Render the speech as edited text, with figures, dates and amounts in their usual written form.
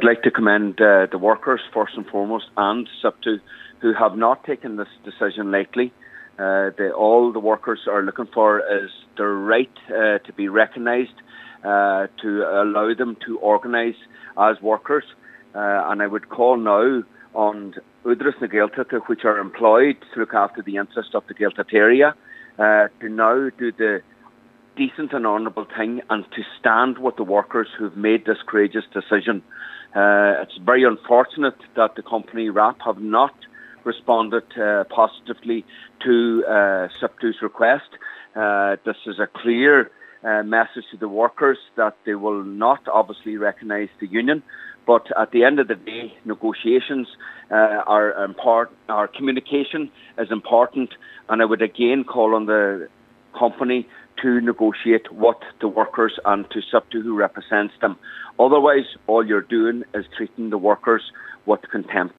like to commend the workers first and foremost, and SIPTU, who have not taken this decision lightly. All the workers are looking for is their right to be recognised, to allow them to organise as workers. And I would call now on Údarás na Gaeltachta, which are employed to look after the interest of the Gaeltacht area, to now do the decent and honourable thing and to stand with the workers who've made this courageous decision. It's very unfortunate that the company RAP have not responded positively to SIPTU's request. This is a clear message to the workers that they will not obviously recognise the union. But at the end of the day, negotiations are important. Our communication is important, and I would again call on the company to negotiate with the workers and to SIPTU, who represents them. Otherwise, all you're doing is treating the workers with contempt.